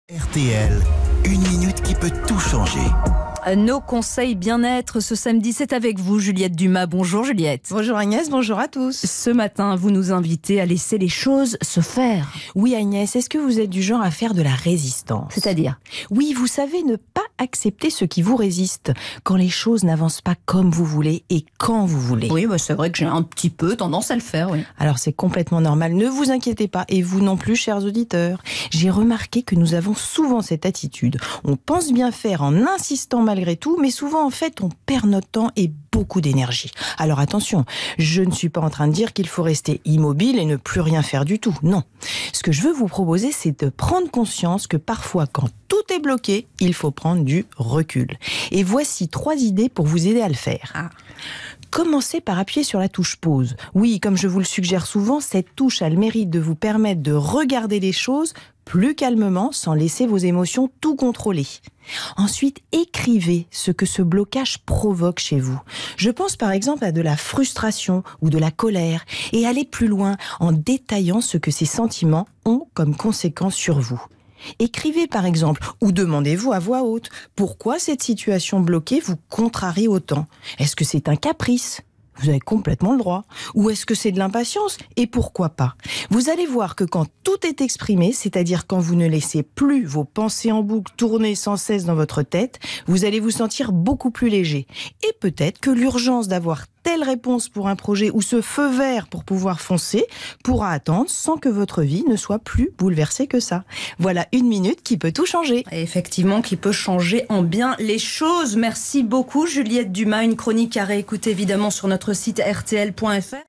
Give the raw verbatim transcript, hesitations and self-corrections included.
R T L, une minute qui peut tout changer. Nos conseils bien-être ce samedi, c'est avec vous Juliette Dumas. Bonjour Juliette. Bonjour Agnès, bonjour à tous. Ce matin, vous nous invitez à laisser les choses se faire. Oui Agnès, est-ce que vous êtes du genre à faire de la résistance ? C'est-à-dire ? Oui, vous savez ne pas accepter ce qui vous résiste quand les choses n'avancent pas comme vous voulez et quand vous voulez. Oui, bah c'est vrai que j'ai un petit peu tendance à le faire, oui. Alors c'est complètement normal, ne vous inquiétez pas, et vous non plus chers auditeurs. J'ai remarqué que nous avons souvent cette attitude. On pense bien faire en insistant malgré tout, mais souvent en fait on perd notre temps et beaucoup d'énergie. Alors attention, je ne suis pas en train de dire qu'il faut rester immobile et ne plus rien faire du tout, non. Ce que je veux vous proposer, c'est de prendre conscience que parfois quand tout est bloqué, il faut prendre du recul. Et voici trois idées pour vous aider à le faire. Ah. Commencez par appuyer sur la touche pause. Oui, comme je vous le suggère souvent, cette touche a le mérite de vous permettre de regarder les choses plus calmement, sans laisser vos émotions tout contrôler. Ensuite, écrivez ce que ce blocage provoque chez vous. Je pense par exemple à de la frustration ou de la colère, et allez plus loin en détaillant ce que ces sentiments ont comme conséquence sur vous. Écrivez par exemple, ou demandez-vous à voix haute, pourquoi cette situation bloquée vous contrarie autant ? Est-ce que c'est un caprice ? Vous avez complètement le droit. Ou est-ce que c'est de l'impatience ? Et pourquoi pas ? Vous allez voir que quand tout est exprimé, c'est-à-dire quand vous ne laissez plus vos pensées en boucle tourner sans cesse dans votre tête, vous allez vous sentir beaucoup plus léger. Et peut-être que l'urgence d'avoir telle réponse pour un projet ou ce feu vert pour pouvoir foncer pourra attendre sans que votre vie ne soit plus bouleversée que ça. Voilà une minute qui peut tout changer. Et effectivement, qui peut changer en bien les choses. Merci beaucoup Juliette Dumas. Une chronique à réécouter évidemment sur notre site r t l point f r.